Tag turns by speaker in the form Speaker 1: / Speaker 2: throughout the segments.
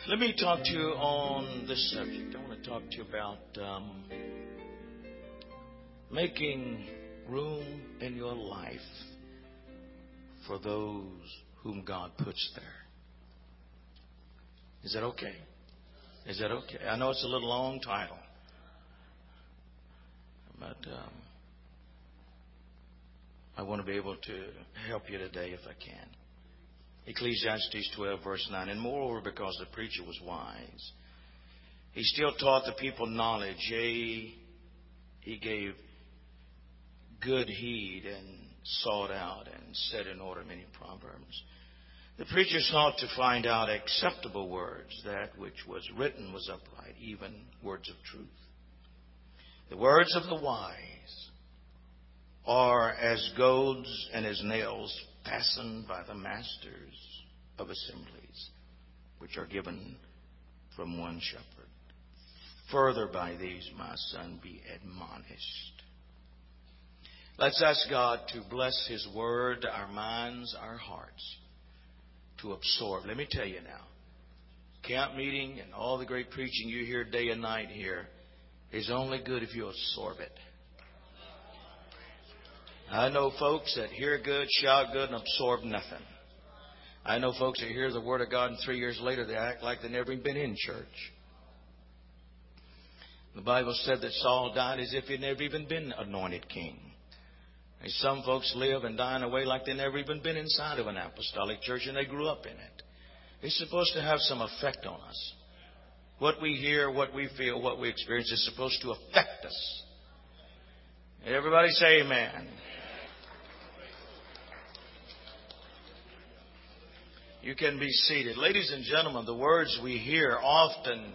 Speaker 1: Let me talk to you on this subject. I want to talk to you about making room in your life for those whom God puts there. Is that okay? Is that okay? I know it's a little long title, but I want to be able to help you today if I can. Ecclesiastes 12, verse 9. And moreover, because the preacher was wise, he still taught the people knowledge. Yea, he gave good heed and sought out and set in order many proverbs. The preacher sought to find out acceptable words. That which was written was upright, even words of truth. The words of the wise are as goads and as nails fastened by the masters of assemblies, which are given from one shepherd. Further by these, my son, be admonished. Let's ask God to bless His Word, our minds, our hearts, to absorb. Let me tell you now, camp meeting and all the great preaching you hear day and night here is only good if you absorb it. I know folks that hear good, shout good, and absorb nothing. I know folks that hear the Word of God and 3 years later they act like they've never even been in church. The Bible said that Saul died as if he'd never even been anointed king. And some folks live and die in a way like they've never even been inside of an apostolic church and they grew up in it. It's supposed to have some effect on us. What we hear, what we feel, what we experience is supposed to affect us. Everybody say amen. You can be seated. Ladies and gentlemen, the words we hear often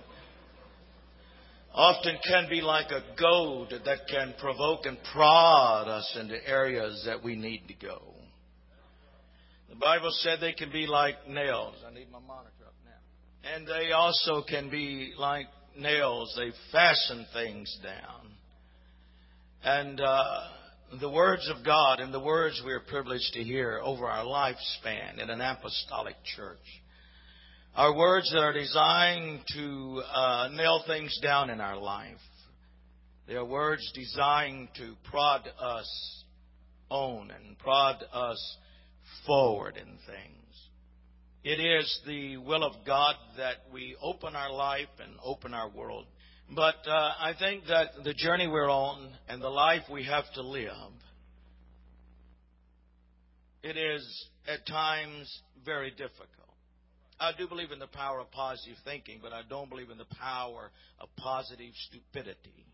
Speaker 1: can be like a goad that can provoke and prod us into areas that we need to go. The Bible said they can be like nails. I need my monitor up now. And they also can be like nails. They fasten things down. And the words of God and the words we are privileged to hear over our lifespan in an apostolic church are words that are designed to nail things down in our life. They are words designed to prod us on and prod us forward in things. It is the will of God that we open our life and open our world. But I think that the journey we're on and the life we have to live, it is at times very difficult. I do believe in the power of positive thinking, but I don't believe in the power of positive stupidity.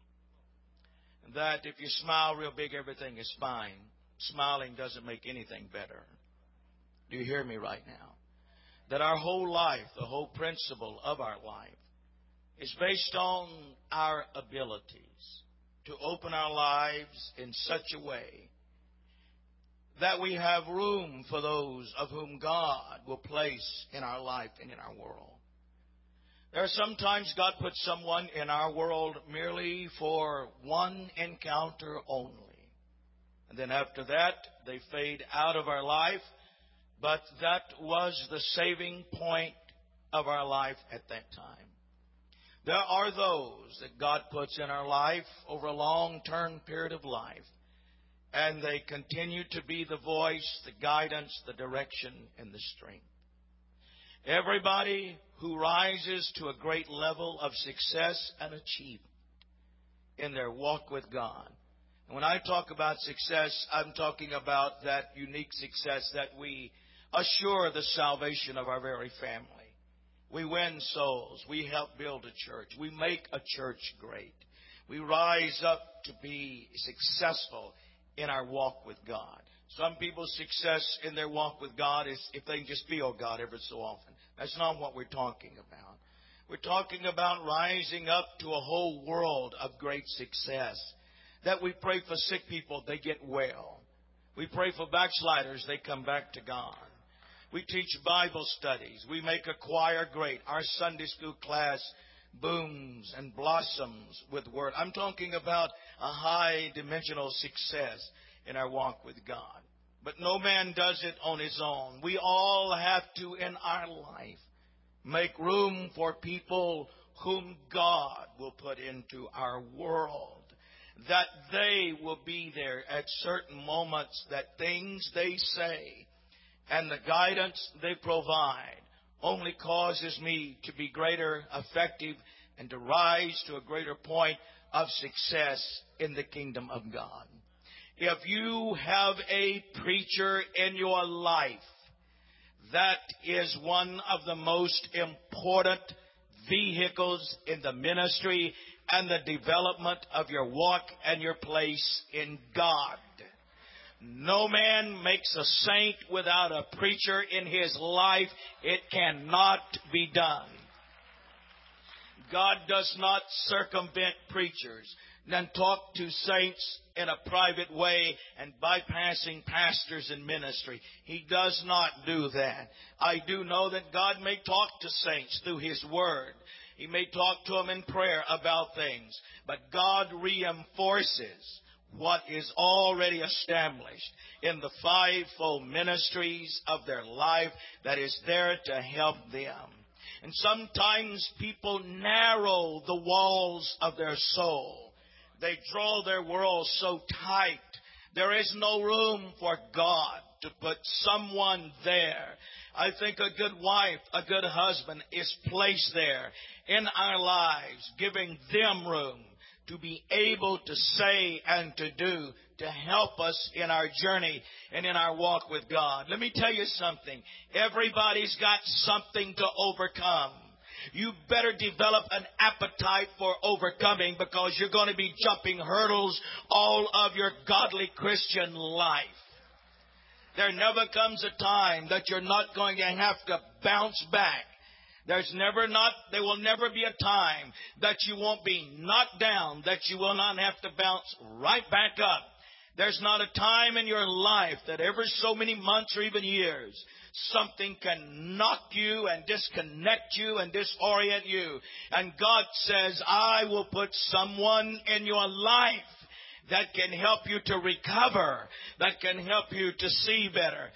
Speaker 1: That if you smile real big, everything is fine. Smiling doesn't make anything better. Do you hear me right now? That our whole life, the whole principle of our life, is based on our abilities to open our lives in such a way that we have room for those of whom God will place in our life and in our world. There are sometimes God puts someone in our world merely for one encounter only. And then after that, they fade out of our life. But that was the saving point of our life at that time. There are those that God puts in our life over a long-term period of life. And they continue to be the voice, the guidance, the direction, and the strength. Everybody who rises to a great level of success and achievement in their walk with God. And when I talk about success, I'm talking about that unique success that we assure the salvation of our very family. We win souls. We help build a church. We make a church great. We rise up to be successful in our walk with God. Some people's success in their walk with God is if they can just feel God every so often. That's not what we're talking about. We're talking about rising up to a whole world of great success. That we pray for sick people, they get well. We pray for backsliders, they come back to God. We teach Bible studies. We make a choir great. Our Sunday school class booms and blossoms with Word. I'm talking about a high-dimensional success in our walk with God. But no man does it on his own. We all have to, in our life, Make room for people whom God will put into our world, that they will be there at certain moments, that things they say and the guidance they provide only causes me to be greater effective and to rise to a greater point of success in the kingdom of God. If you have a preacher in your life, that is one of the most important vehicles in the ministry and the development of your walk and your place in God. No man makes a saint without a preacher in his life. It cannot be done. God does not circumvent preachers and talk to saints in a private way and bypassing pastors in ministry. He does not do that. I do know that God may talk to saints through His Word. He may talk to them in prayer about things. But God reinforces what is already established in the fivefold ministries of their life that is there to help them. And sometimes people narrow the walls of their soul. They draw their world so tight. There is no room for God to put someone there. I think a good wife, a good husband is placed there in our lives, giving them room to be able to say and to do to help us in our journey and in our walk with God. Let me tell you something. Everybody's got something to overcome. You better develop an appetite for overcoming, because you're going to be jumping hurdles all of your godly Christian life. There never comes a time that you're not going to have to bounce back. There will never be a time that you won't be knocked down, that you will not have to bounce right back up. There's not a time in your life that ever so many months or even years, something can knock you and disconnect you and disorient you. And God says, I will put someone in your life that can help you to recover, that can help you to see better.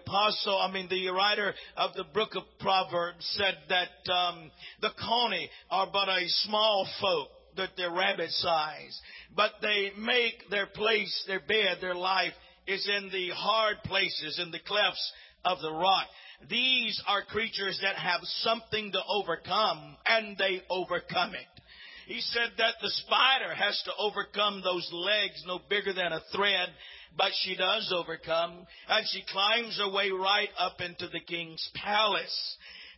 Speaker 1: The writer of the book of Proverbs said that the coney are but a small folk, that they're rabbit size, but they make their place, their bed, their life is in the hard places, in the clefts of the rock. These are creatures that have something to overcome, and they overcome it. He said that the spider has to overcome those legs no bigger than a thread, but she does overcome, and she climbs her way right up into the king's palace.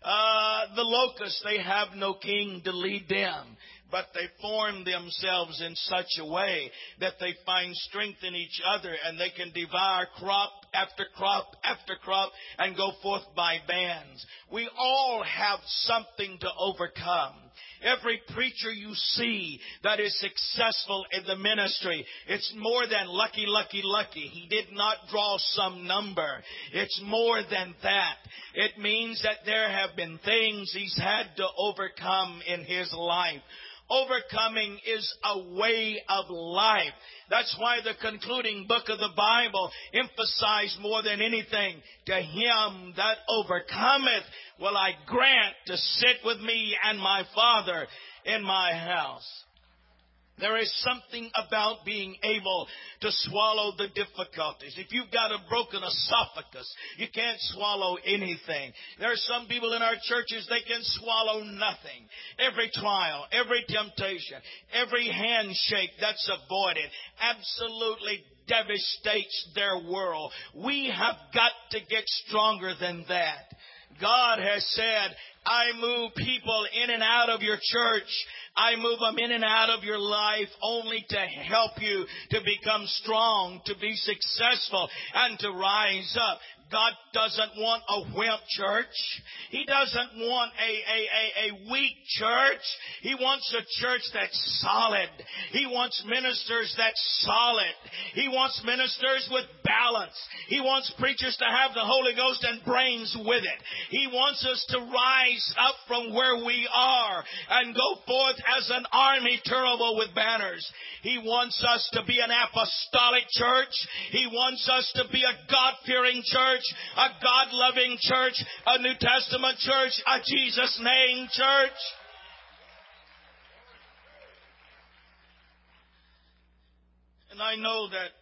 Speaker 1: The locusts, they have no king to lead them, but they form themselves in such a way that they find strength in each other, and they can devour crop after crop after crop and go forth by bands. We all have something to overcome. Every preacher you see that is successful in the ministry, it's more than lucky. He did not draw some number. It's more than that. It means that there have been things he's had to overcome in his life. Overcoming is a way of life. That's why the concluding book of the Bible emphasized more than anything, to him that overcometh will I grant to sit with me and my Father in my house. There is something about being able to swallow the difficulties. If you've got a broken esophagus, you can't swallow anything. There are some people in our churches, they can swallow nothing. Every trial, every temptation, every handshake that's avoided absolutely devastates their world. We have got to get stronger than that. God has said, I move people in and out of your church. I move them in and out of your life only to help you to become strong, to be successful, and to rise up. God doesn't want a wimp church. He doesn't want a weak church. He wants a church that's solid. He wants ministers that's solid. He wants ministers with balance. He wants preachers to have the Holy Ghost and brains with it. He wants us to rise up from where we are and go forth as an army terrible with banners. He wants us to be an apostolic church. He wants us to be a God-fearing church, a God-loving church, a New Testament church, a Jesus-name church. And I know that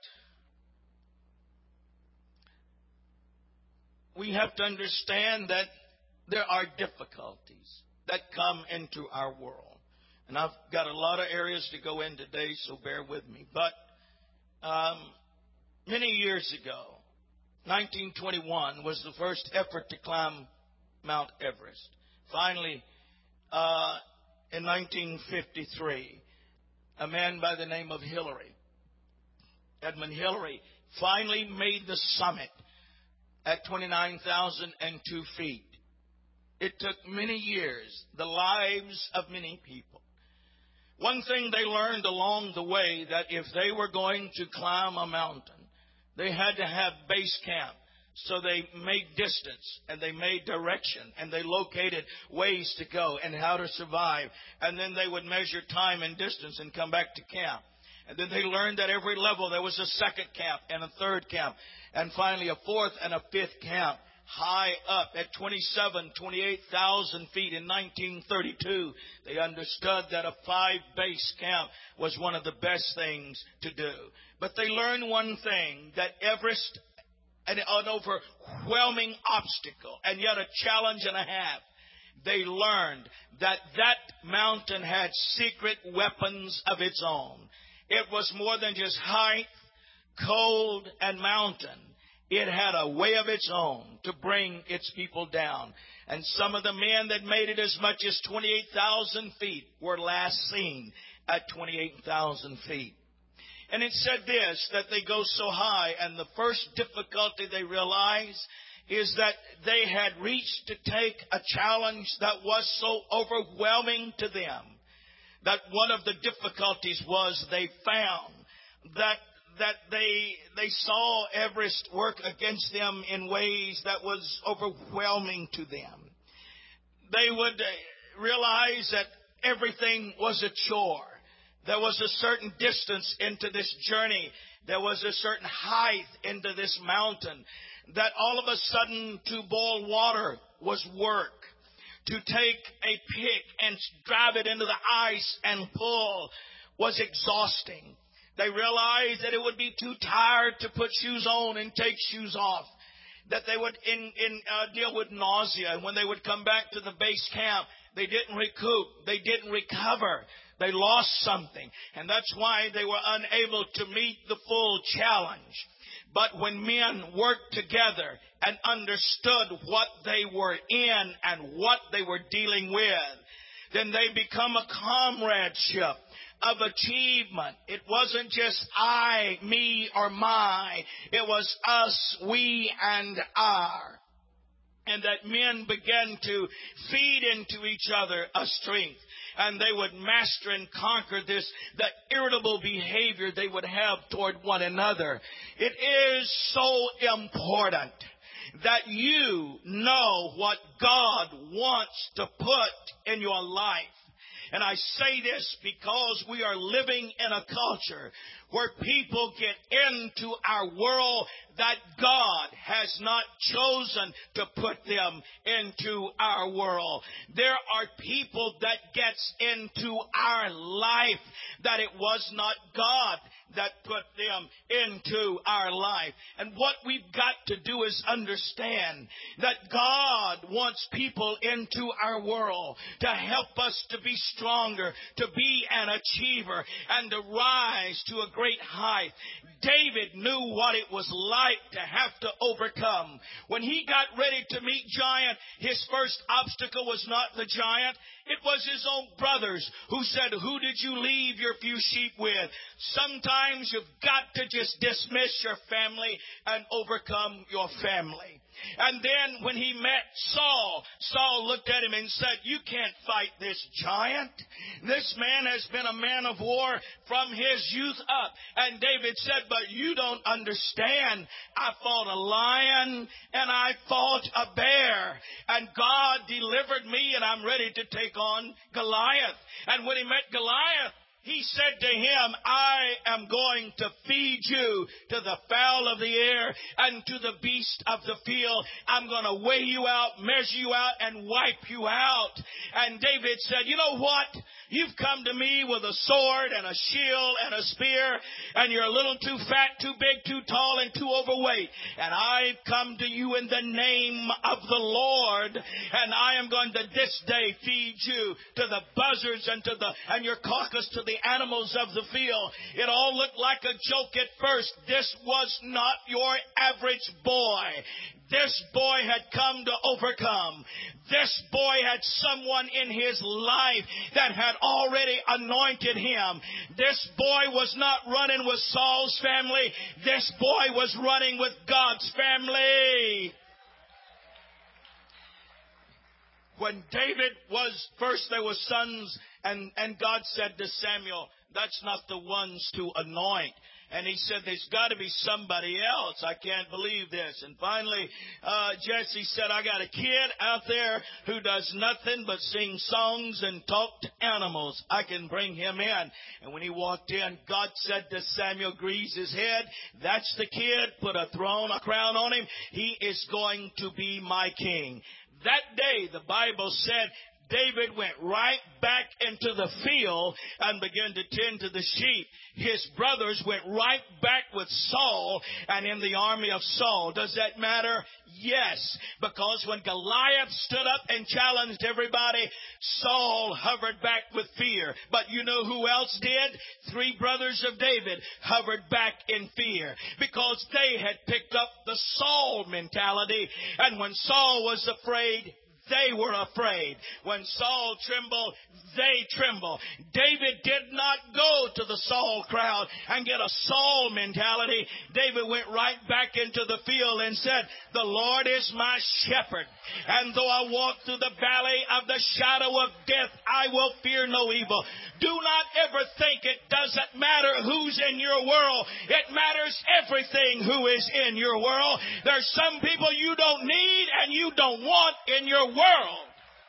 Speaker 1: we have to understand that there are difficulties that come into our world. And I've got a lot of areas to go in today, so bear with me. But many years ago, 1921 was the first effort to climb Mount Everest. Finally, in 1953, a man by the name of Edmund Hillary, finally made the summit at 29,002 feet. It took many years, the lives of many people. One thing they learned along the way, that if they were going to climb a mountain, they had to have base camp. So they made distance, and they made direction, and they located ways to go and how to survive. And then they would measure time and distance and come back to camp. And then they learned at every level there was a second camp and a third camp, and finally a fourth and a fifth camp. High up at 28,000 feet in 1932, they understood that a 5-base camp was one of the best things to do. But they learned one thing, that Everest, an overwhelming obstacle and yet a challenge and a half, they learned that that mountain had secret weapons of its own. It was more than just height, cold, and mountain. It had a way of its own to bring its people down. And some of the men that made it as much as 28,000 feet were last seen at 28,000 feet. And it said this, that they go so high, and the first difficulty they realized is that they had reached to take a challenge that was so overwhelming to them, that one of the difficulties was they found that they saw Everest work against them in ways that was overwhelming to them. They would realize that everything was a chore. There was a certain distance into this journey. There was a certain height into this mountain. That all of a sudden to boil water was work. To take a pick and drive it into the ice and pull was exhausting. They realized that it would be too tired to put shoes on and take shoes off. That they would deal with nausea. And when they would come back to the base camp, they didn't recoup. They didn't recover. They lost something. And that's why they were unable to meet the full challenge. But when men worked together and understood what they were in and what they were dealing with, then they become a comradeship of achievement. It wasn't just I, me, or my. It was us, we, and our. And that men began to feed into each other a strength. And they would master and conquer the irritable behavior they would have toward one another. It is so important that you know what God wants to put in your life. And I say this because we are living in a culture where people get into our world that God has not chosen to put them into our world. There are people that gets into our life that it was not God that put them into our life. And what we've got to do is understand that God wants people into our world to help us to be stronger, to be an achiever, and to rise to a great height. David knew what it was like to have to overcome. When he got ready to meet giant, his first obstacle was not the giant. It was his own brothers who said, "Who did you leave your few sheep with?" Sometimes you've got to just dismiss your family and overcome your family. And then when he met Saul, Saul looked at him and said, "You can't fight this giant. This man has been a man of war from his youth up." And David said, "But you don't understand. I fought a lion and I fought a bear. And God delivered me, and I'm ready to take on Goliath." And when he met Goliath, He said to him, I am going to feed you to the fowl of the air and to the beast of the field. I'm going to weigh you out, measure you out, and wipe you out. And David said, you know what? You've come to me with a sword and a shield and a spear, and you're a little too fat, too big, too tall, and too overweight. And I've come to you in the name of the Lord, and I am going to this day feed you to the buzzards and your carcass to the animals of the field. It all looked like a joke at first. This was not your average boy. This boy had come to overcome. This boy had someone in his life that had already anointed him. This boy was not running with Saul's family. This boy was running with God's family. When David was first, there were sons, and God said to Samuel, that's not the ones to anoint. And he said, there's got to be somebody else. I can't believe this. And finally, Jesse said, I got a kid out there who does nothing but sing songs and talk to animals. I can bring him in. And when he walked in, God said to Samuel, grease his head. That's the kid. Put a crown on him. He is going to be my king. That day, the Bible said, David went right back into the field and began to tend to the sheep. His brothers went right back with Saul and in the army of Saul. Does that matter? Yes, because when Goliath stood up and challenged everybody, Saul hovered back with fear. But you know who else did? 3 brothers of David hovered back in fear because they had picked up the Saul mentality. And when Saul was afraid, they were afraid. When Saul trembled, they trembled. David did not go to the Saul crowd and get a Saul mentality. David went right back into the field and said, the Lord is my shepherd. And though I walk through the valley of the shadow of death, I will fear no evil. Do not ever think it doesn't matter who's in your world. It matters everything who is in your world. There's some people you don't need and you don't want in your world.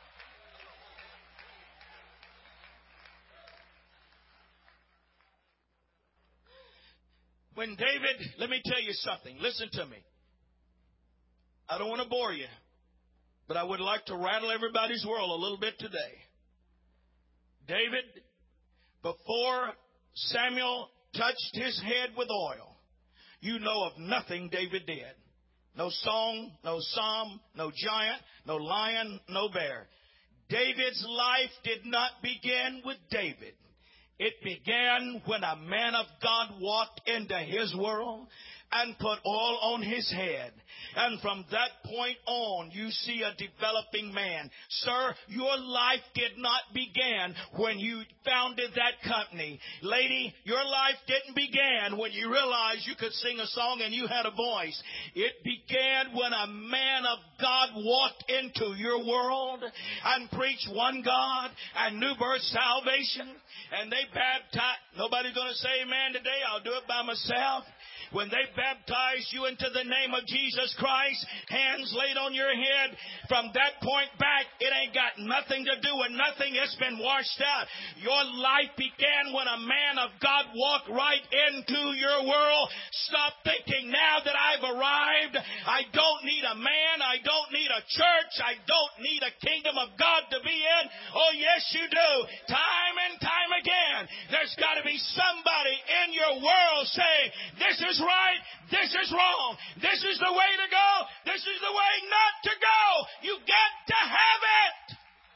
Speaker 1: When David, let me tell you something. Listen to me. I don't want to bore you, but I would like to rattle everybody's world a little bit today. David, before Samuel touched his head with oil, you know of nothing David did. No song, no psalm, no giant, no lion, no bear. David's life did not begin with David. It began when a man of God walked into his world and put oil on his head. And from that point on, you see a developing man. Sir, your life did not begin when you founded that company. Lady, your life didn't begin when you realized you could sing a song and you had a voice. It began when a man of God walked into your world and preached one God and new birth salvation. And they baptized. Nobody's going to say amen today. I'll do it by myself. When they baptized you into the name of Jesus Christ, hands laid on your head, from that point back, it ain't got nothing to do with nothing. It's been washed out. Your life began when a man of God walked right into your world. Stop thinking, now that I've arrived, I don't need a man, I don't need a church, I don't need a kingdom of God to be in. Oh, yes, you do. Time and time again, there's got to be somebody in your world saying, this is right, this is wrong, this is the way to go, this is the way not to go. You got to have it.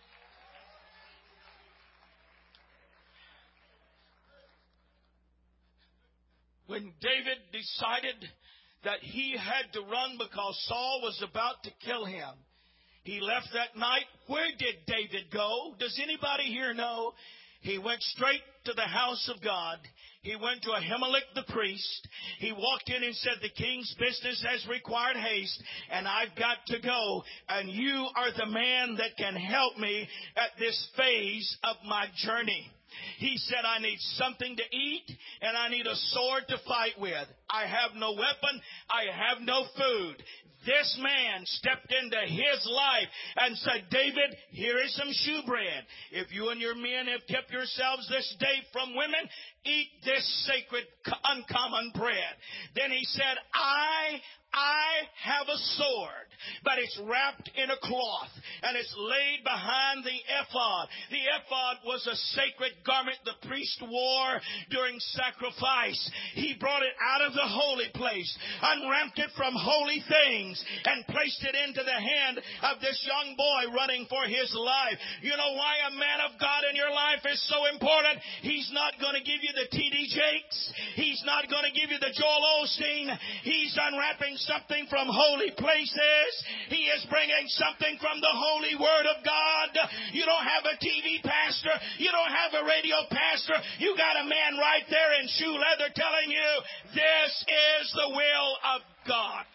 Speaker 1: When David decided that he had to run because Saul was about to kill him, he left that night. Where did David go? Does anybody here know? He went straight to the house of God. He went to Ahimelech the priest. He walked in and said, the king's business has required haste, and I've got to go. And you are the man that can help me at this phase of my journey. He said, I need something to eat and I need a sword to fight with. I have no weapon. I have no food. This man stepped into his life and said, David, here is some shewbread. If you and your men have kept yourselves this day from women, eat this sacred, uncommon bread. Then he said, I have a sword, but it's wrapped in a cloth, and it's laid behind the ephod. The ephod was a sacred garment the priest wore during sacrifice. He brought it out of the holy place, unwrapped it from holy things, and placed it into the hand of this young boy running for his life. You know why a man of God in your life is so important? He's not going to give you the T.D. Jakes. He's not going to give you the Joel Osteen. He's unwrapping something from holy places. He is bringing something from the holy Word of God. You don't have a TV pastor. You don't have a radio pastor. You got a man right there in shoe leather telling you, this is the will of God.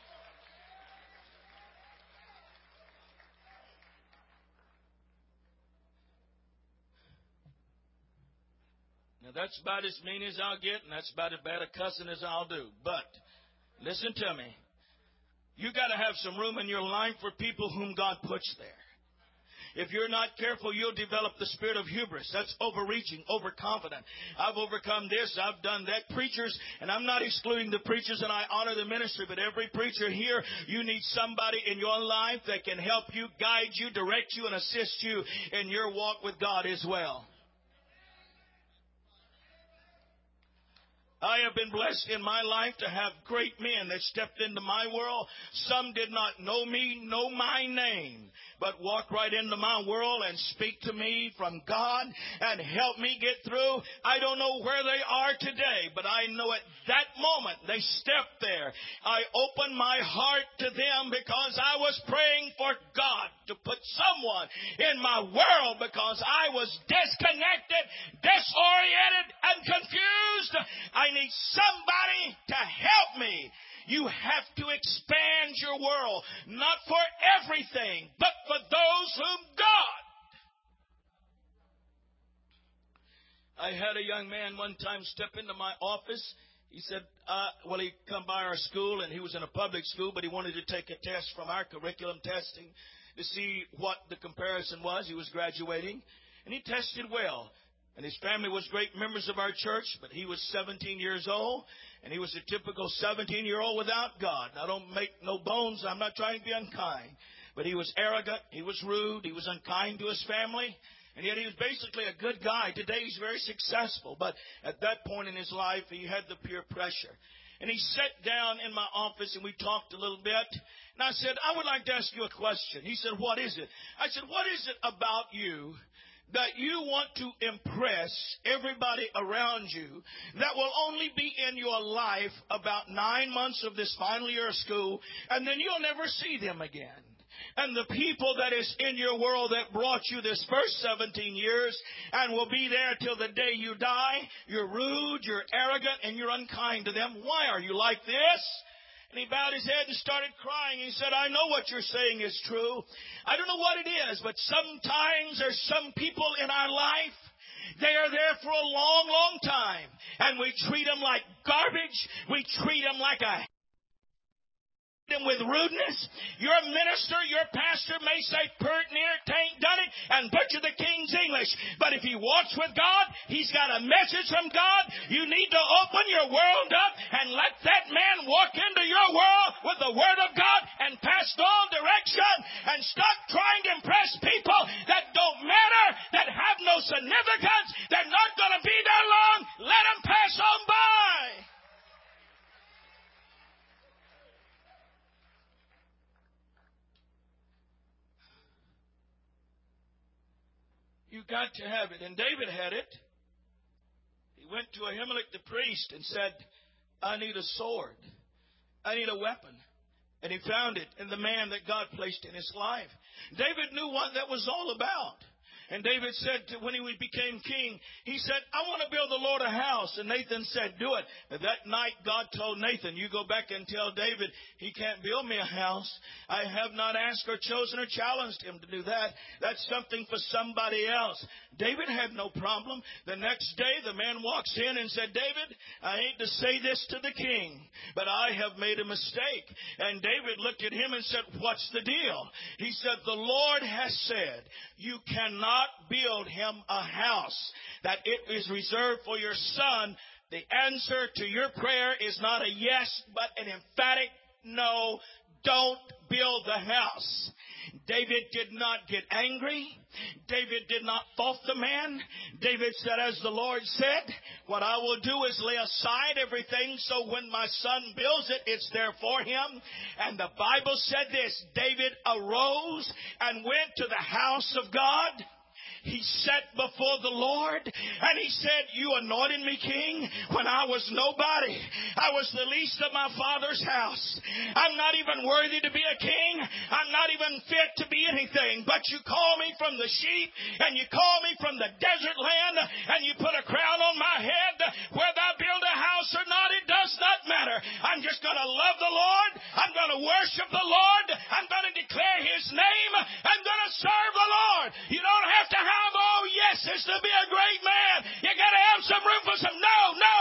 Speaker 1: Now, that's about as mean as I'll get, and that's about as bad a cussing as I'll do. But listen to me. You got to have some room in your life for people whom God puts there. If you're not careful, you'll develop the spirit of hubris. That's overreaching, overconfident. I've overcome this, I've done that. Preachers, and I'm not excluding the preachers, and I honor the ministry, but every preacher here, you need somebody in your life that can help you, guide you, direct you, and assist you in your walk with God as well. I have been blessed in my life to have great men that stepped into my world. Some did not know me, know my name, but walk right into my world and speak to me from God and help me get through. I don't know where they are today, but I know at that moment they stepped there. I opened my heart to them because I was praying for God to put someone in my world because I was disconnected, disoriented, and confused. I need somebody to help me. You have to expand your world, not for everything, but for those whom God. I had a young man one time step into my office. He said, he'd come by our school, and he was in a public school, but he wanted to take a test from our curriculum testing to see what the comparison was. He was graduating, and he tested well. And his family was great members of our church, but he was 17 years old, and he was a typical 17-year-old without God. Now, don't make no bones. I'm not trying to be unkind. But he was arrogant. He was rude. He was unkind to his family. And yet he was basically a good guy. Today he's very successful. But at that point in his life, he had the peer pressure. And he sat down in my office, and we talked a little bit. And I said, I would like to ask you a question. He said, what is it? I said, what is it about you that you want to impress everybody around you that will only be in your life about 9 months of this final year of school, and then you'll never see them again? And the people that is in your world that brought you this first 17 years and will be there till the day you die, you're rude, you're arrogant, and you're unkind to them. Why are you like this? And he bowed his head and started crying. He said, I know what you're saying is true. I don't know what it is, but sometimes there's some people in our life, they are there for a long, long time. And we treat them like garbage. We treat them like them with rudeness. Your minister, your pastor may say pert near, tain't done it, and butcher the King's English. But if he walks with God, he's got a message from God. You need to open your world up and let that man walk into your world with the Word of God and pass all direction, and stop trying to impress people that don't matter, that have no significance. They're not going to be there long. Let them pass on by. You got to have it. And David had it. He went to Ahimelech the priest and said, I need a sword. I need a weapon. And he found it in the man that God placed in his life. David knew what that was all about. And David said when he became king, he said, I want to build the Lord a house. And Nathan said, do it. And that night God told Nathan, you go back and tell David he can't build me a house. I have not asked or chosen or challenged him to do that. That's something for somebody else. David had no problem. The next day the man walks in and said, David, I hate to say this to the king, but I have made a mistake. And David looked at him and said, what's the deal? He said, the Lord has said, you cannot build him a house, that it is reserved for your son. The answer to your prayer is not a yes, but an emphatic no. Don't build the house. David did not get angry. David did not fault the man. David said, as the Lord said, what I will do is lay aside everything so when my son builds it, it's there for him. And the Bible said this, David arose and went to the house of God. He sat before the Lord and he said, you anointed me king when I was nobody. I was the least of my father's house. I'm not even worthy to be a king. I'm not even fit to be anything. But you call me from the sheep and you call me from the desert land and you put a crown on my head. Whether I build a house or not, it does not matter. I'm just going to love the Lord. I'm going to worship the Lord. I'm going to declare his name. I'm going to serve the Lord. You don't have to have all yeses to be a great man. You got to have some room for some no.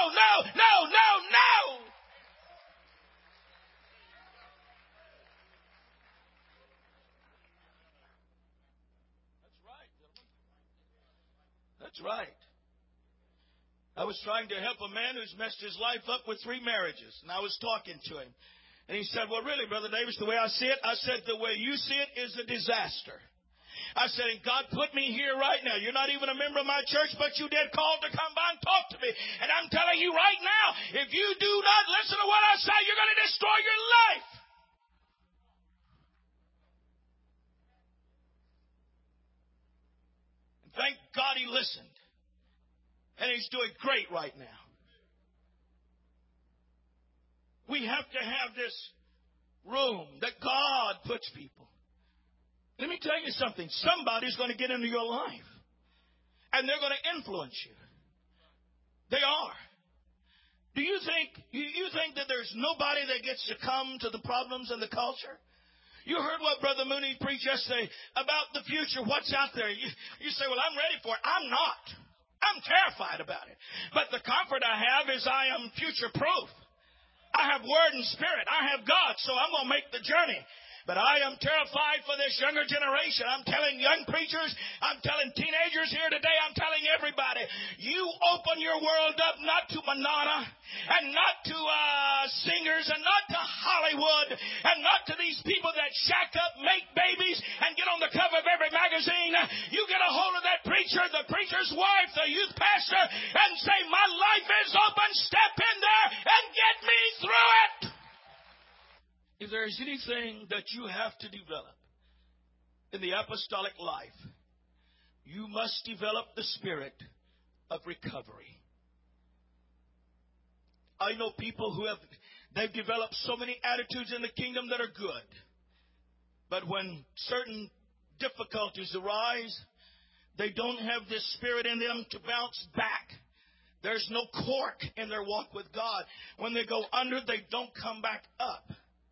Speaker 1: That's right. I was trying to help a man who's messed his life up with 3 marriages, and I was talking to him. And he said, well, really, Brother Davis, the way I see it, I said, the way you see it is a disaster. I said, and God put me here right now. You're not even a member of my church, but you did call to come by and talk to me. And I'm telling you right now, if you do not listen to what I say, you're going to destroy your life. And thank God he listened. And he's doing great right now. We have to have this room that God puts people. Let me tell you something. Somebody's going to get into your life. And they're going to influence you. They are. Do you think that there's nobody that gets to come to the problems in the culture? You heard what Brother Mooney preached yesterday about the future, what's out there. You say, well, I'm ready for it. I'm not. I'm terrified about it. But the comfort I have is I am future-proof. I have Word and Spirit. I have God, so I'm going to make the journey. But I am terrified for this younger generation. I'm telling young preachers, I'm telling teenagers here today, I'm telling everybody, you open your world up not to Madonna and not to singers and not to Hollywood and not to these people that shack up, make babies, and get on the cover of every magazine. You get a hold of that preacher, the preacher's wife, the youth pastor, and say, my life is open. Step in there and get me through it. If there's anything that you have to develop in the apostolic life, you must develop the spirit of recovery. I know people who they've developed so many attitudes in the kingdom that are good. But when certain difficulties arise, they don't have this spirit in them to bounce back. There's no cork in their walk with God. When they go under, they don't come back up.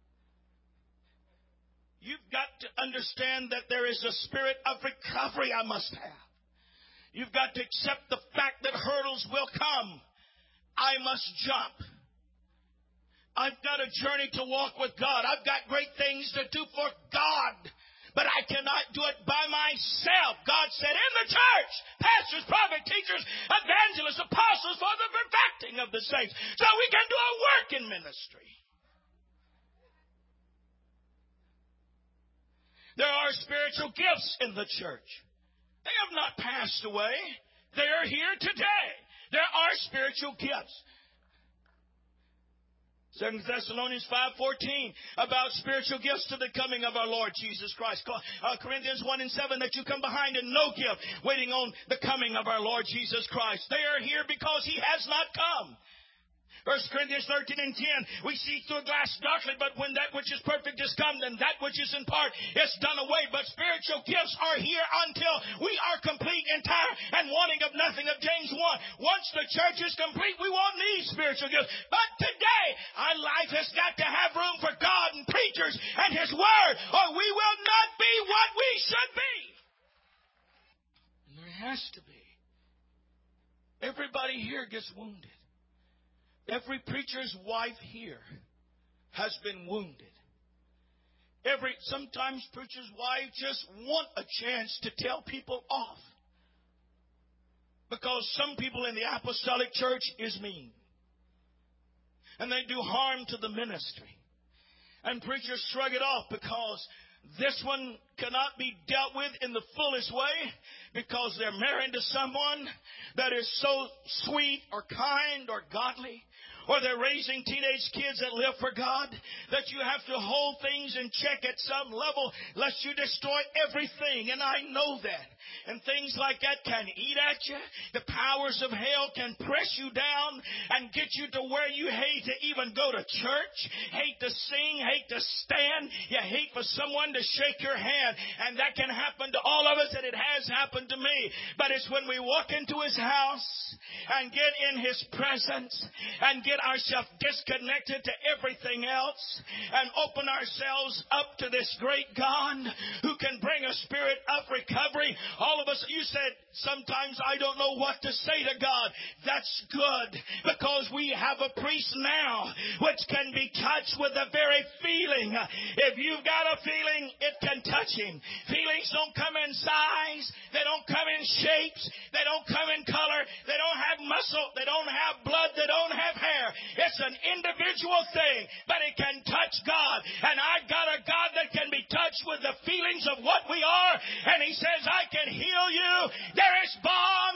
Speaker 1: You've got to understand that there is a spirit of recovery I must have. You've got to accept the fact that hurdles will come. I must jump. I've got a journey to walk with God. I've got great things to do for God. But I cannot do it by myself. God said in the church, pastors, prophets, teachers, evangelists, apostles, for the perfecting of the saints. So we can do a work in ministry. There are spiritual gifts in the church. They have not passed away. They are here today. There are spiritual gifts. 2 Thessalonians 5:14 about spiritual gifts to the coming of our Lord Jesus Christ. Corinthians 1:7 that you come behind in no gift, waiting on the coming of our Lord Jesus Christ. They are here because He has not come. 1 Corinthians 13 and 10, we see through a glass darkly, but when that which is perfect is come, then that which is in part is done away. But spiritual gifts are here until we are complete, entire, and wanting of nothing, of James 1. Once the church is complete, we won't need spiritual gifts. But today, our life has got to have room for God and preachers and His Word, or we will not be what we should be. And there has to be. Everybody here gets wounded. Every preacher's wife here has been wounded. Sometimes preacher's wives just want a chance to tell people off. Because some people in the apostolic church is mean. And they do harm to the ministry. And preachers shrug it off because this one cannot be dealt with in the fullest way because they're married to someone that is so sweet or kind or godly, or they're raising teenage kids that live for God, that you have to hold things in check at some level lest you destroy everything. And I know that. And things like that can eat at you. The powers of hell can press you down and get you to where you hate to even go to church, hate to sing, hate to stand. You hate for someone to shake your hand. And that can happen to all of us, and it has happened to me. But it's when we walk into His house and get in His presence and get ourselves disconnected to everything else and open ourselves up to this great God who can bring a spirit of recovery. All of us, you said, sometimes I don't know what to say to God. That's good, because we have a priest now which can be touched with the very feeling. If you've got a feeling, it can touch Him. Feelings don't come in size. They don't come in shapes. They don't come in color. They don't have muscle. They don't have blood. They don't have hair. It's an individual thing, but it can touch God. And I've got a God that can be touched with the feelings of what we are. And He says, I can heal you. There is balm